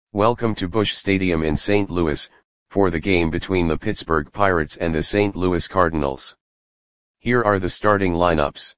Welcome to Busch Stadium in St. Louis, for the game between the Pittsburgh Pirates and the St. Louis Cardinals. Here are the starting lineups.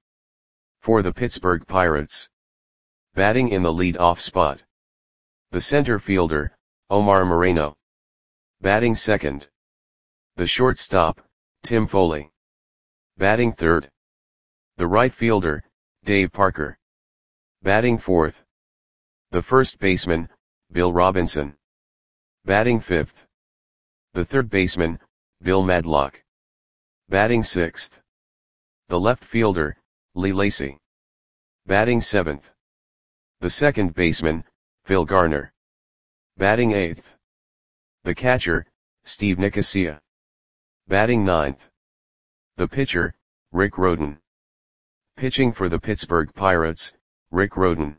For the Pittsburgh Pirates. Batting in the lead-off spot. The center fielder, Omar Moreno. Batting second. The shortstop, Tim Foley. Batting third. The right fielder, Dave Parker. Batting fourth. The first baseman, Bill Robinson. Batting fifth. The third baseman, Bill Madlock. Batting sixth. The left fielder, Lee Lacy. Batting seventh. The second baseman, Phil Garner. Batting eighth. The catcher, Steve Nicosia. Batting ninth. The pitcher, Rick Rhoden. Pitching for the Pittsburgh Pirates, Rick Rhoden.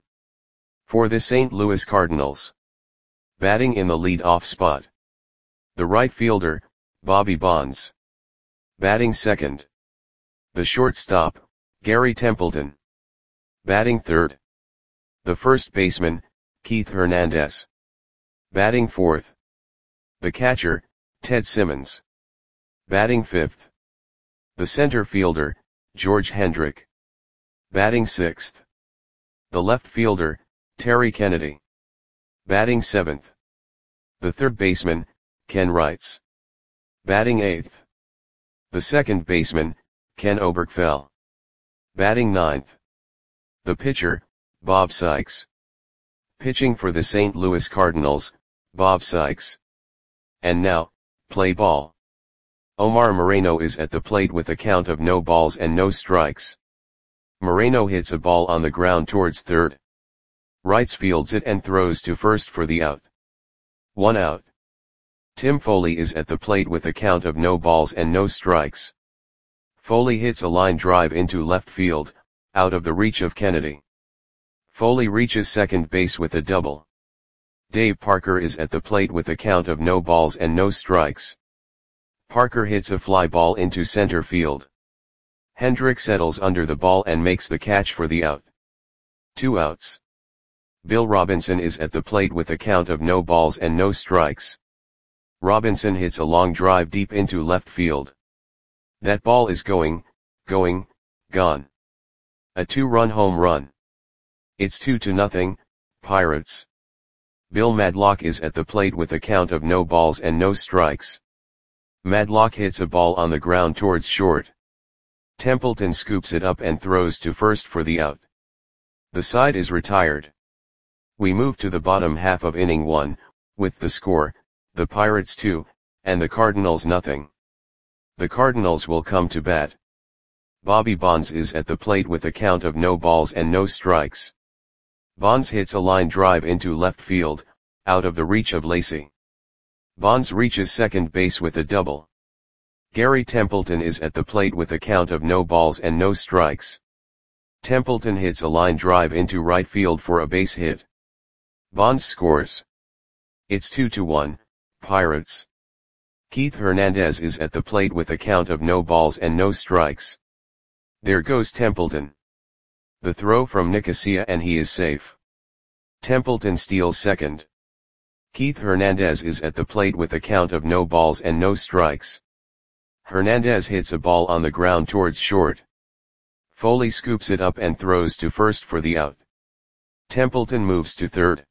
For the St. Louis Cardinals. Batting in the lead-off spot. The right fielder, Bobby Bonds. Batting second. The shortstop, Gary Templeton. Batting third. The first baseman, Keith Hernandez. Batting fourth. The catcher, Ted Simmons. Batting fifth. The center fielder, George Hendrick. Batting sixth. The left fielder, Terry Kennedy. Batting seventh. The third baseman, Ken Wrights. Batting eighth. The second baseman, Ken Oberkfell. Batting ninth. The pitcher, Bob Sykes. Pitching for the St. Louis Cardinals, Bob Sykes. And now, play ball. Omar Moreno is at the plate with a count of no balls and no strikes. Moreno hits a ball on the ground towards third. Wrights fields it and throws to first for the out. 1 out. Tim Foley is at the plate with a count of no balls and no strikes. Foley hits a line drive into left field, out of the reach of Kennedy. Foley reaches second base with a double. Dave Parker is at the plate with a count of no balls and no strikes. Parker hits a fly ball into center field. Hendrick settles under the ball and makes the catch for the out. 2 outs. Bill Robinson is at the plate with a count of no balls and no strikes. Robinson hits a long drive deep into left field. That ball is gone. A 2-run home run. It's 2-0, Pirates. Bill Madlock is at the plate with a count of no balls and no strikes. Madlock hits a ball on the ground towards short. Templeton scoops it up and throws to first for the out. The side is retired. We move to the bottom half of inning 1, with the score, the Pirates 2, and the Cardinals nothing. The Cardinals will come to bat. Bobby Bonds is at the plate with a count of no balls and no strikes. Bonds hits a line drive into left field, out of the reach of Lacy. Bonds reaches second base with a double. Gary Templeton is at the plate with a count of no balls and no strikes. Templeton hits a line drive into right field for a base hit. Bonds scores. It's 2-1, Pirates. Keith Hernandez is at the plate with a count of no balls and no strikes. There goes Templeton. The throw from Nicosia and he is safe. Templeton steals second. Keith Hernandez is at the plate with a count of no balls and no strikes. Hernandez hits a ball on the ground towards short. Foley scoops it up and throws to first for the out. Templeton moves to third.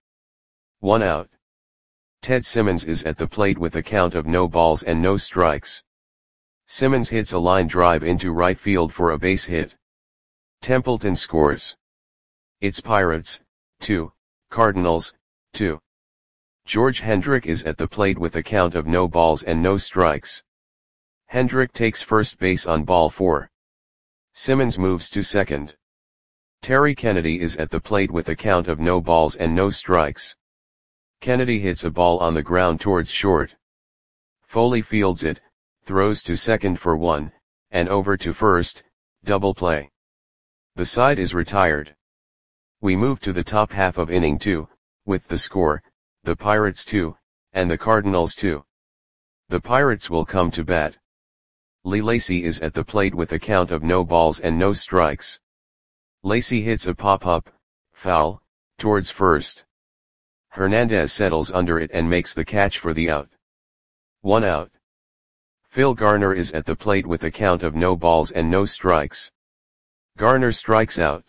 1 out. Ted Simmons is at the plate with a count of no balls and no strikes. Simmons hits a line drive into right field for a base hit. Templeton scores. It's Pirates, 2, Cardinals, 2. George Hendrick is at the plate with a count of no balls and no strikes. Hendrick takes first base on ball 4. Simmons moves to second. Terry Kennedy is at the plate with a count of no balls and no strikes. Kennedy hits a ball on the ground towards short. Foley fields it, throws to second for 1, and over to first, double play. The side is retired. We move to the top half of inning 2, with the score, the Pirates 2, and the Cardinals 2. The Pirates will come to bat. Lee Lacy is at the plate with a count of no balls and no strikes. Lacy hits a pop-up, foul, towards first. Hernandez settles under it and makes the catch for the out. 1 out. Phil Garner is at the plate with a count of no balls and no strikes. Garner strikes out.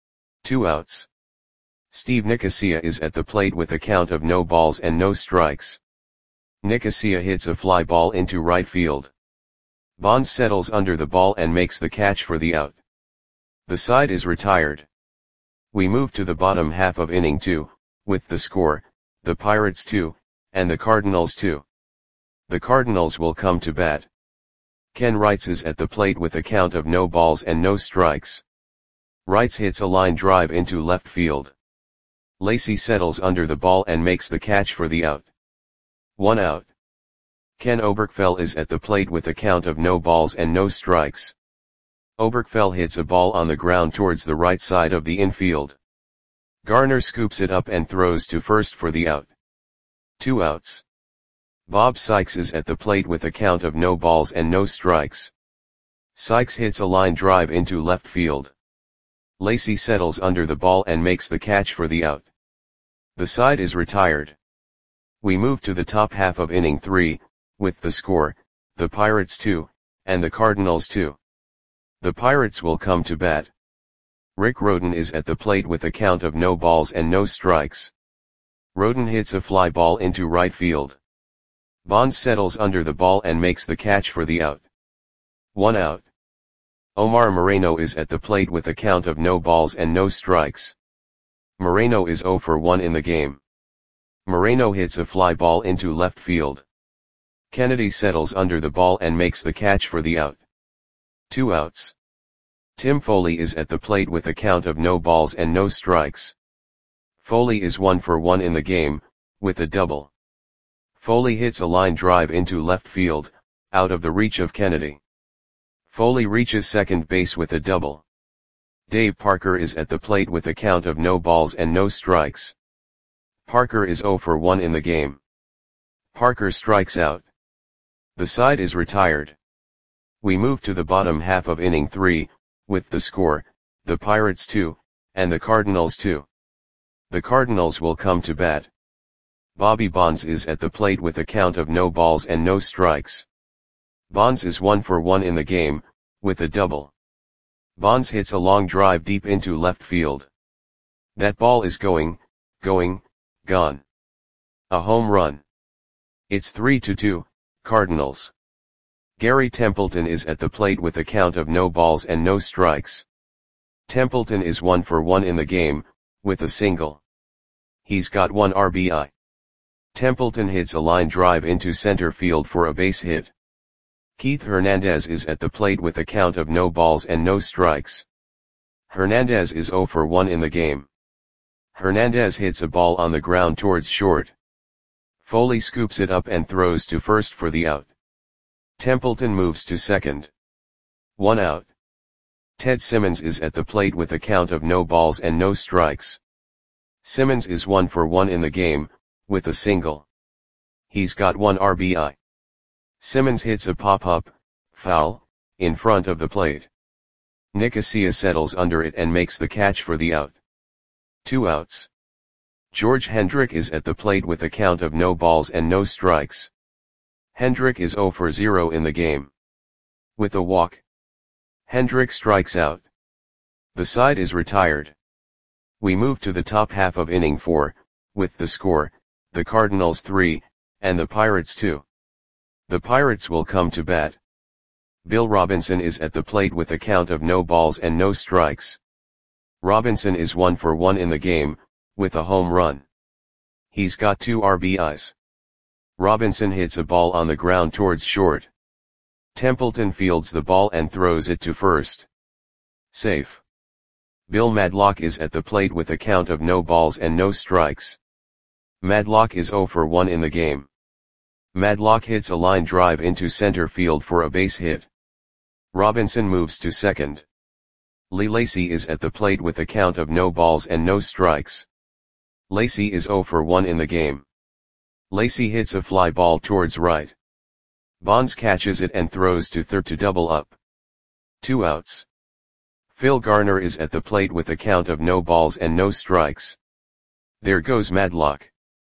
2 outs. Steve Nicosia is at the plate with a count of no balls and no strikes. Nicosia hits a fly ball into right field. Bonds settles under the ball and makes the catch for the out. The side is retired. We move to the bottom half of inning 2, with the score, the Pirates 2, and the Cardinals 2. The Cardinals will come to bat. Ken Wrights is at the plate with a count of no balls and no strikes. Wrights hits a line drive into left field. Lacy settles under the ball and makes the catch for the out. 1 out. Ken Oberkfell is at the plate with a count of no balls and no strikes. Oberkfell hits a ball on the ground towards the right side of the infield. Garner scoops it up and throws to first for the out. 2 outs. Bob Sykes is at the plate with a count of no balls and no strikes. Sykes hits a line drive into left field. Lacy settles under the ball and makes the catch for the out. The side is retired. We move to the top half of inning 3, with the score, the Pirates 2, and the Cardinals 2. The Pirates will come to bat. Rick Rhoden is at the plate with a count of no balls and no strikes. Rhoden hits a fly ball into right field. Bonds settles under the ball and makes the catch for the out. 1 out. Omar Moreno is at the plate with a count of no balls and no strikes. Moreno is 0 for 1 in the game. Moreno hits a fly ball into left field. Kennedy settles under the ball and makes the catch for the out. 2 outs. Tim Foley is at the plate with a count of no balls and no strikes. Foley is 1 for 1 in the game, with a double. Foley hits a line drive into left field, out of the reach of Kennedy. Foley reaches second base with a double. Dave Parker is at the plate with a count of no balls and no strikes. Parker is 0 for 1 in the game. Parker strikes out. The side is retired. We move to the bottom half of inning 3, with the score, the Pirates 2, and the Cardinals 2. The Cardinals will come to bat. Bobby Bonds is at the plate with a count of no balls and no strikes. Bonds is 1 for 1 in the game, with a double. Bonds hits a long drive deep into left field. That ball is gone. A home run. It's 3-2, Cardinals. Gary Templeton is at the plate with a count of no balls and no strikes. Templeton is 1 for 1 in the game, with a single. He's got 1 RBI. Templeton hits a line drive into center field for a base hit. Keith Hernandez is at the plate with a count of no balls and no strikes. Hernandez is 0 for 1 in the game. Hernandez hits a ball on the ground towards short. Foley scoops it up and throws to first for the out. Templeton moves to second. 1 out. Ted Simmons is at the plate with a count of no balls and no strikes. Simmons is 1 for 1 in the game, with a single. He's got 1 RBI. Simmons hits a pop-up, foul, in front of the plate. Nicosia settles under it and makes the catch for the out. 2 outs. George Hendrick is at the plate with a count of no balls and no strikes. Hendrick is 0 for 0 in the game. With a walk. Hendrick strikes out. The side is retired. We move to the top half of inning 4, with the score, the Cardinals 3, and the Pirates 2. The Pirates will come to bat. Bill Robinson is at the plate with a count of no balls and no strikes. Robinson is 1 for 1 in the game, with a home run. He's got 2 RBIs. Robinson hits a ball on the ground towards short. Templeton fields the ball and throws it to first. Safe. Bill Madlock is at the plate with a count of no balls and no strikes. Madlock is 0 for 1 in the game. Madlock hits a line drive into center field for a base hit. Robinson moves to second. Lee Lacy is at the plate with a count of no balls and no strikes. Lacy is 0 for 1 in the game. Lacy hits a fly ball towards right. Bonds catches it and throws to third to double up. 2 outs. Phil Garner is at the plate with a count of no balls and no strikes. There goes Madlock.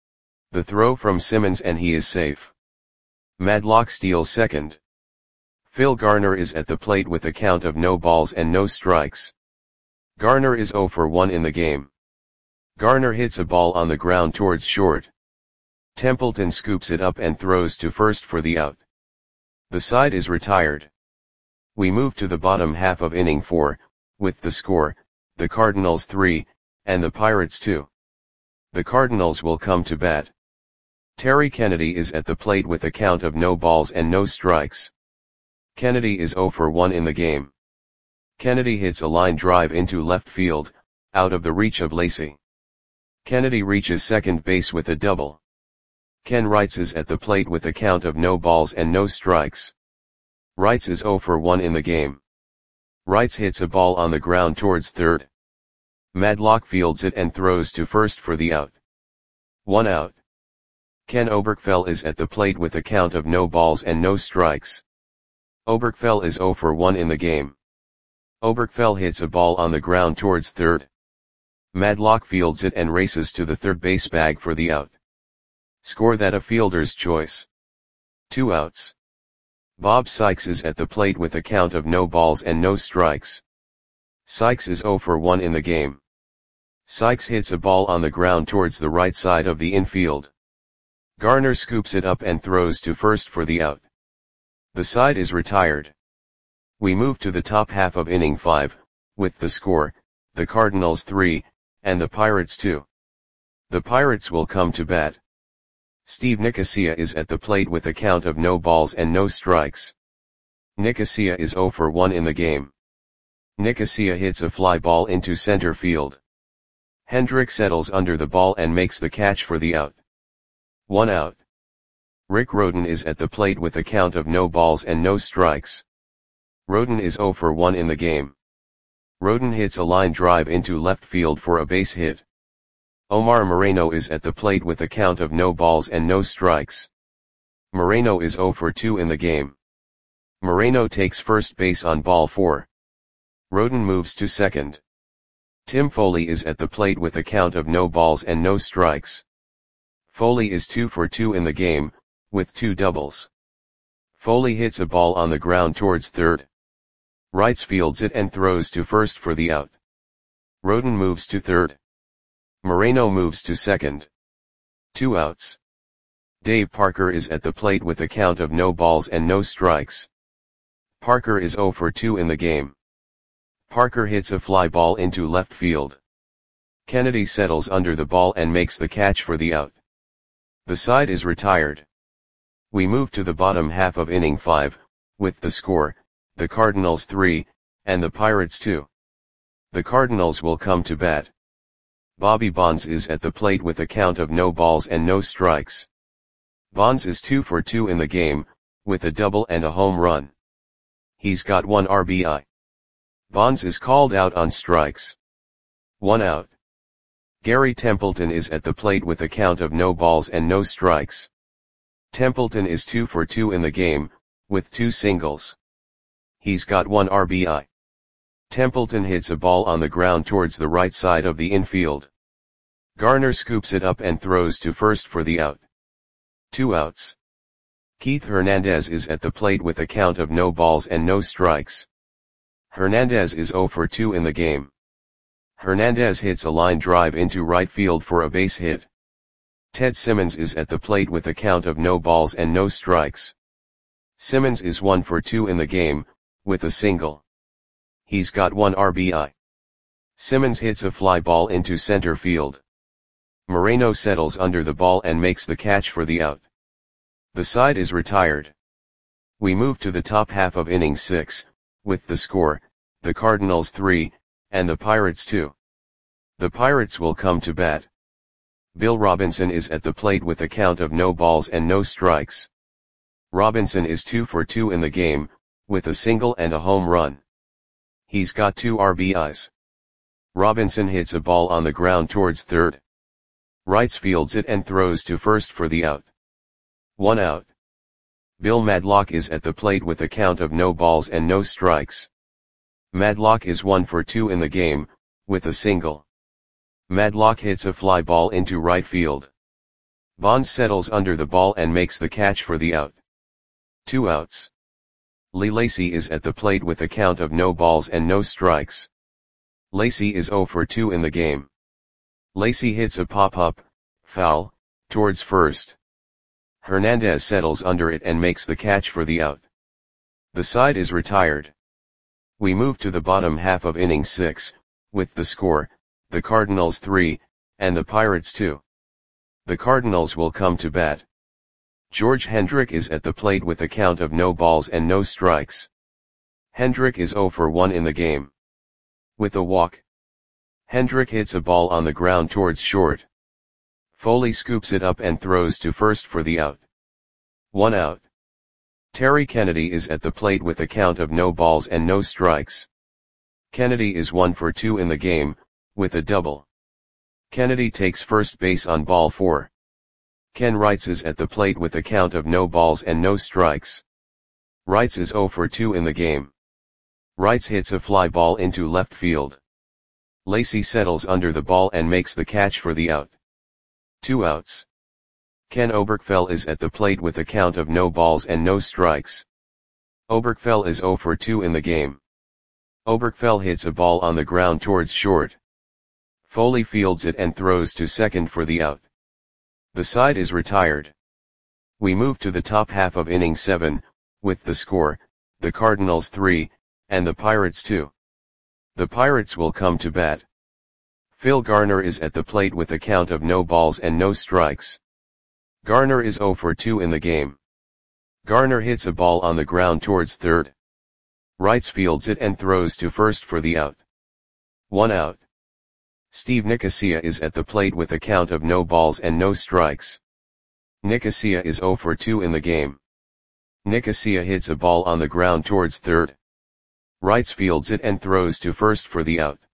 The throw from Simmons and he is safe. Madlock steals second. Phil Garner is at the plate with a count of no balls and no strikes. Garner is 0 for 1 in the game. Garner hits a ball on the ground towards short. Templeton scoops it up and throws to first for the out. The side is retired. We move to the bottom half of inning 4, with the score, the Cardinals 3, and the Pirates 2. The Cardinals will come to bat. Terry Kennedy is at the plate with a count of no balls and no strikes. Kennedy is 0 for 1 in the game. Kennedy hits a line drive into left field, out of the reach of Lacy. Kennedy reaches second base with a double. Ken Wrights is at the plate with a count of no balls and no strikes. Wrights is 0 for 1 in the game. Wrights hits a ball on the ground towards third. Madlock fields it and throws to first for the out. 1 out. Ken Oberkfell is at the plate with a count of no balls and no strikes. Oberkfell is 0 for 1 in the game. Oberkfell hits a ball on the ground towards third. Madlock fields it and races to the third base bag for the out. Score that a fielder's choice. 2 outs. Bob Sykes is at the plate with a count of no balls and no strikes. Sykes is 0 for 1 in the game. Sykes hits a ball on the ground towards the right side of the infield. Garner scoops it up and throws to first for the out. The side is retired. We move to the top half of inning 5, with the score, the Cardinals 3, and the Pirates 2. The Pirates will come to bat. Steve Nicosia is at the plate with a count of no balls and no strikes. Nicosia is 0 for 1 in the game. Nicosia hits a fly ball into center field. Hendrick settles under the ball and makes the catch for the out. 1 out. Rick Rhoden is at the plate with a count of no balls and no strikes. Rhoden is 0 for 1 in the game. Rhoden hits a line drive into left field for a base hit. Omar Moreno is at the plate with a count of no balls and no strikes. Moreno is 0 for 2 in the game. Moreno takes first base on ball 4. Rhoden moves to second. Tim Foley is at the plate with a count of no balls and no strikes. Foley is 2 for 2 in the game, with 2 doubles. Foley hits a ball on the ground towards third. Wrights fields it and throws to first for the out. Rhoden moves to third. Moreno moves to second. 2 outs. Dave Parker is at the plate with a count of no balls and no strikes. Parker is 0 for 2 in the game. Parker hits a fly ball into left field. Kennedy settles under the ball and makes the catch for the out. The side is retired. We move to the bottom half of inning 5, with the score, the Cardinals 3, and the Pirates 2. The Cardinals will come to bat. Bobby Bonds is at the plate with a count of no balls and no strikes. Bonds is 2 for 2 in the game, with a double and a home run. He's got 1 RBI. Bonds is called out on strikes. 1 out. Gary Templeton is at the plate with a count of no balls and no strikes. Templeton is 2 for 2 in the game, with 2 singles. He's got 1 RBI. Templeton hits a ball on the ground towards the right side of the infield. Garner scoops it up and throws to first for the out. 2 outs. Keith Hernandez is at the plate with a count of no balls and no strikes. Hernandez is 0 for 2 in the game. Hernandez hits a line drive into right field for a base hit. Ted Simmons is at the plate with a count of no balls and no strikes. Simmons is 1 for 2 in the game, with a single. He's got 1 RBI. Simmons hits a fly ball into center field. Moreno settles under the ball and makes the catch for the out. The side is retired. We move to the top half of inning 6, with the score, the Cardinals 3, and the Pirates 2. The Pirates will come to bat. Bill Robinson is at the plate with a count of no balls and no strikes. Robinson is 2 for 2 in the game, with a single and a home run. He's got 2 RBIs. Robinson hits a ball on the ground towards third. Wrights fields it and throws to first for the out. 1 out. Bill Madlock is at the plate with a count of no balls and no strikes. Madlock is 1 for 2 in the game, with a single. Madlock hits a fly ball into right field. Bonds settles under the ball and makes the catch for the out. 2 outs. Lee Lacy is at the plate with a count of no balls and no strikes. Lacy is 0 for 2 in the game. Lacy hits a pop-up, foul, towards first. Hernandez settles under it and makes the catch for the out. The side is retired. We move to the bottom half of inning 6, with the score, the Cardinals 3, and the Pirates 2. The Cardinals will come to bat. George Hendrick is at the plate with a count of no balls and no strikes. Hendrick is 0 for 1 in the game. With a walk, Hendrick hits a ball on the ground towards short. Foley scoops it up and throws to first for the out. 1 out. Terry Kennedy is at the plate with a count of no balls and no strikes. Kennedy is 1 for 2 in the game, with a double. Kennedy takes first base on ball 4. Ken Wrights is at the plate with a count of no balls and no strikes. Wrights is 0 for 2 in the game. Wrights hits a fly ball into left field. Lacy settles under the ball and makes the catch for the out. 2 outs. Ken Oberkfell is at the plate with a count of no balls and no strikes. Oberkfell is 0 for 2 in the game. Oberkfell hits a ball on the ground towards short. Foley fields it and throws to second for the out. The side is retired. We move to the top half of inning 7, with the score, the Cardinals 3, and the Pirates 2. The Pirates will come to bat. Phil Garner is at the plate with a count of no balls and no strikes. Garner is 0 for 2 in the game. Garner hits a ball on the ground towards third. Wrights fields it and throws to first for the out. 1 out. Steve Nicosia is at the plate with a count of no balls and no strikes. Nicosia is 0 for 2 in the game. Nicosia hits a ball on the ground towards third. Wrights fields it and throws to first for the out.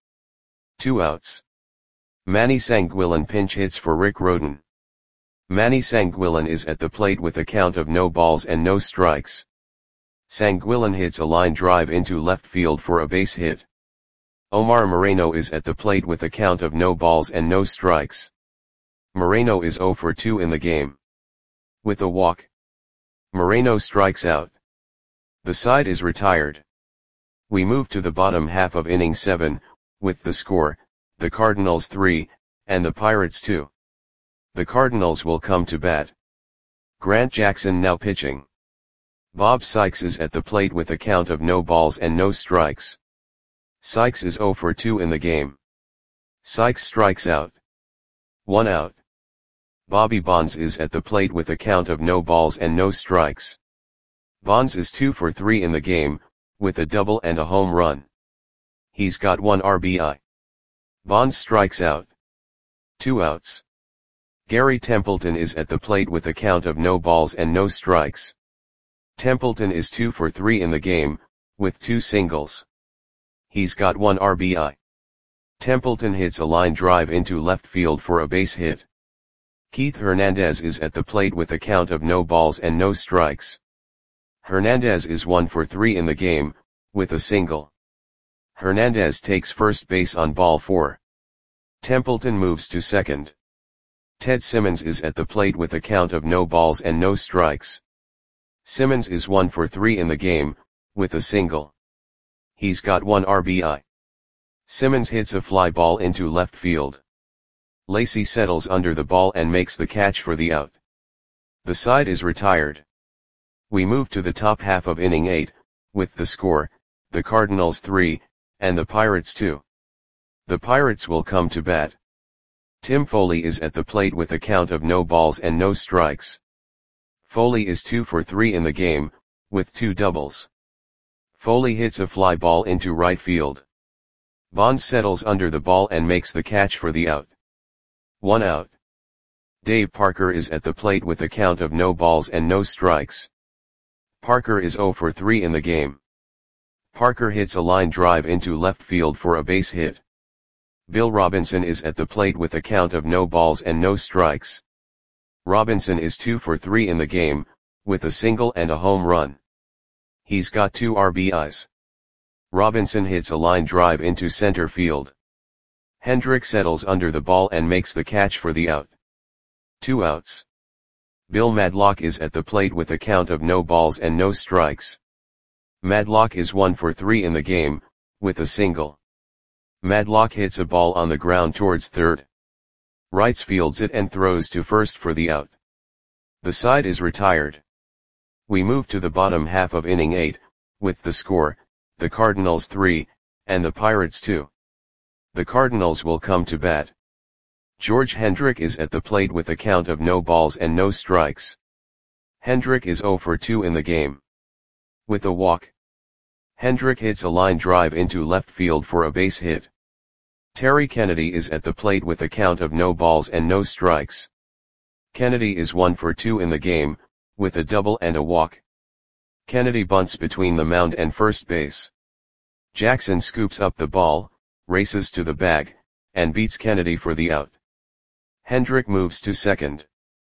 2 outs. Manny Sanguillen pinch hits for Rick Rhoden. Manny Sanguillen is at the plate with a count of no balls and no strikes. Sanguillen hits a line drive into left field for a base hit. Omar Moreno is at the plate with a count of no balls and no strikes. Moreno is 0 for 2 in the game. With a walk, Moreno strikes out. The side is retired. We move to the bottom half of inning 7, with the score, the Cardinals 3, and the Pirates 2. The Cardinals will come to bat. Grant Jackson now pitching. Bob Sykes is at the plate with a count of no balls and no strikes. Sykes is 0 for 2 in the game. Sykes strikes out. 1 out. Bobby Bonds is at the plate with a count of no balls and no strikes. Bonds is 2 for 3 in the game, with a double and a home run. He's got 1 RBI. Bonds strikes out. 2 outs. Gary Templeton is at the plate with a count of no balls and no strikes. Templeton is 2 for 3 in the game, with 2 singles. He's got 1 RBI. Templeton hits a line drive into left field for a base hit. Keith Hernandez is at the plate with a count of no balls and no strikes. Hernandez is 1 for 3 in the game, with a single. Hernandez takes first base on ball 4. Templeton moves to second. Ted Simmons is at the plate with a count of no balls and no strikes. Simmons is 1 for 3 in the game, with a single. He's got 1 RBI. Simmons hits a fly ball into left field. Lacy settles under the ball and makes the catch for the out. The side is retired. We move to the top half of inning 8, with the score, the Cardinals 3, and the Pirates 2. The Pirates will come to bat. Tim Foley is at the plate with a count of no balls and no strikes. Foley is 2 for 3 in the game, with 2 doubles. Foley hits a fly ball into right field. Bonds settles under the ball and makes the catch for the out. 1 out. Dave Parker is at the plate with a count of no balls and no strikes. Parker is 0 for 3 in the game. Parker hits a line drive into left field for a base hit. Bill Robinson is at the plate with a count of no balls and no strikes. Robinson is 2 for 3 in the game, with a single and a home run. He's got 2 RBIs. Robinson hits a line drive into center field. Hendrick settles under the ball and makes the catch for the out. 2 outs. Bill Madlock is at the plate with a count of no balls and no strikes. Madlock is 1 for 3 in the game, with a single. Madlock hits a ball on the ground towards third. Wrights fields it and throws to first for the out. The side is retired. We move to the bottom half of inning 8, with the score, the Cardinals 3, and the Pirates 2. The Cardinals will come to bat. George Hendrick is at the plate with a count of no balls and no strikes. Hendrick is 0 for 2 in the game. With a walk. Hendrick hits a line drive into left field for a base hit. Terry Kennedy is at the plate with a count of no balls and no strikes. Kennedy is 1 for 2 in the game, with a double and a walk. Kennedy bunts between the mound and first base. Jackson scoops up the ball, races to the bag, and beats Kennedy for the out. Hendrick moves to second.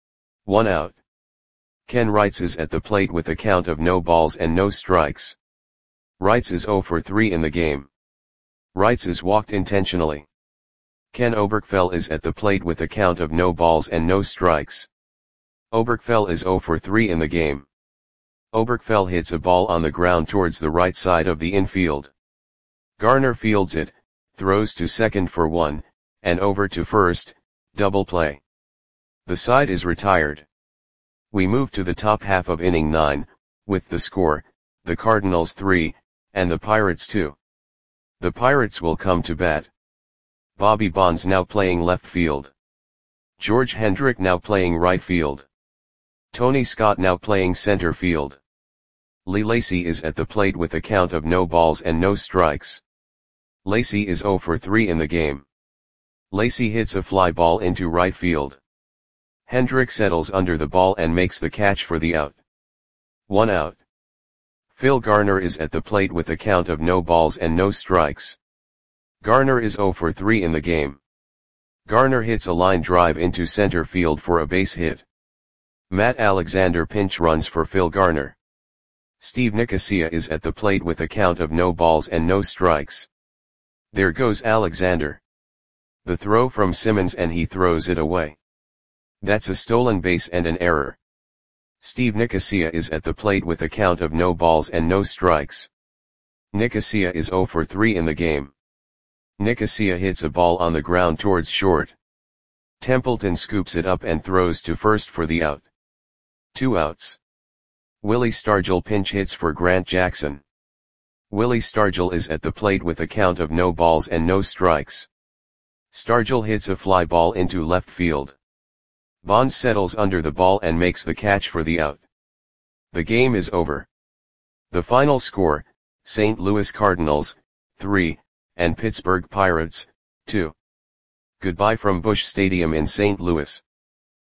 1 out. Ken Wrights is at the plate with a count of no balls and no strikes. Wrights is 0 for 3 in the game. Wrights is walked intentionally. Ken Oberkfell is at the plate with a count of no balls and no strikes. Oberkfell is 0 for 3 in the game. Oberkfell hits a ball on the ground towards the right side of the infield. Garner fields it, throws to second for 1, and over to first, double play. The side is retired. We move to the top half of inning 9, with the score, the Cardinals 3, and the Pirates 2. The Pirates will come to bat. Bobby Bonds now playing left field. George Hendrick now playing right field. Tony Scott now playing center field. Lee Lacy is at the plate with a count of no balls and no strikes. Lacy is 0 for 3 in the game. Lacy hits a fly ball into right field. Hendrick settles under the ball and makes the catch for the out. 1 out. Phil Garner is at the plate with a count of no balls and no strikes. Garner is 0 for 3 in the game. Garner hits a line drive into center field for a base hit. Matt Alexander pinch runs for Phil Garner. Steve Nicosia is at the plate with a count of no balls and no strikes. There goes Alexander. The throw from Simmons and he throws it away. That's a stolen base and an error. Steve Nicosia is at the plate with a count of no balls and no strikes. Nicosia is 0 for 3 in the game. Nicosia hits a ball on the ground towards short. Templeton scoops it up and throws to first for the out. 2 outs. Willie Stargell pinch hits for Grant Jackson. Willie Stargell is at the plate with a count of no balls and no strikes. Stargell hits a fly ball into left field. Bonds settles under the ball and makes the catch for the out. The game is over. The final score, St. Louis Cardinals, 3, and Pittsburgh Pirates, 2. Goodbye from Busch Stadium in St. Louis.